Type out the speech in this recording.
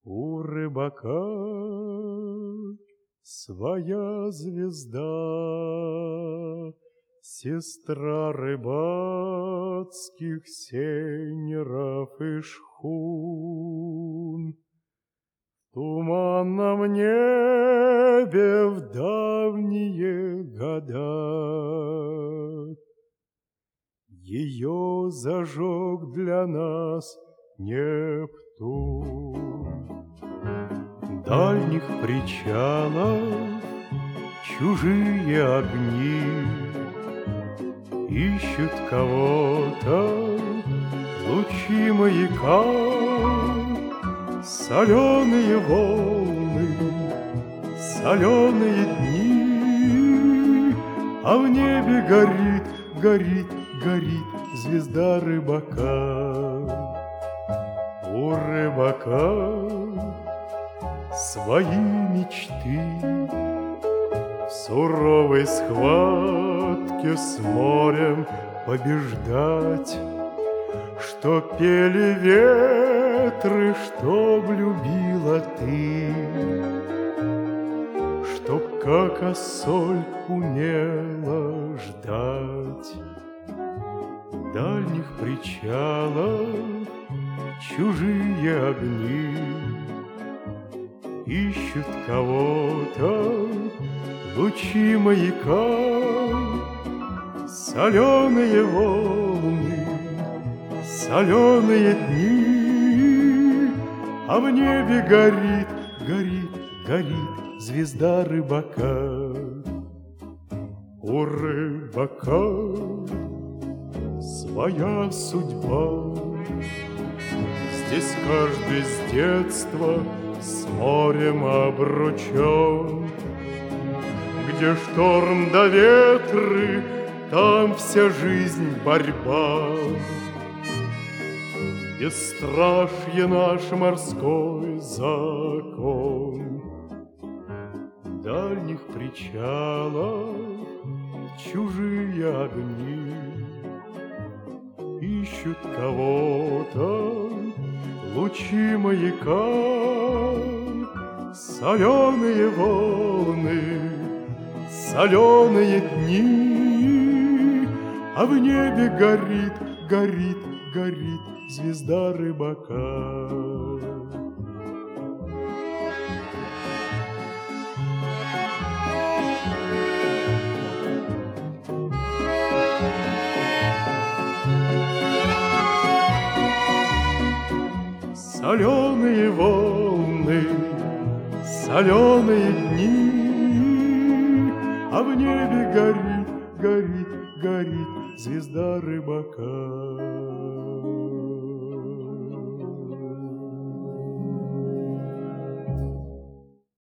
У рыбака своя звезда, сестра рыбацких сейнеров и шхун. В туманном небе в давние года ее зажег для нас Нептун. Дальних причалов чужие огни ищут кого-то, лучи маяка, соленые волны, соленые дни, а в небе горит, горит, горит звезда рыбака. У рыбака свои мечты, в суровой схватке с морем побеждать, что пели ветры, чтоб любила ты, чтоб как осоль умела ждать. Дальних причалов чужие огни ищут кого-то, лучи маяка, соленые волны, соленые дни, а в небе горит, горит, горит звезда рыбака. У рыбака своя судьба, здесь каждый с детства с морем обручен. Где шторм да ветры, там вся жизнь борьба. Бесстрашье наш морской закон. Дальних причалов чужие огни ищут кого-то, лучи маяка, соленые волны, соленые дни, а в небе горит, горит, горит звезда рыбака. Соленые волны, соленые дни, а в небе горит, горит, горит звезда рыбака.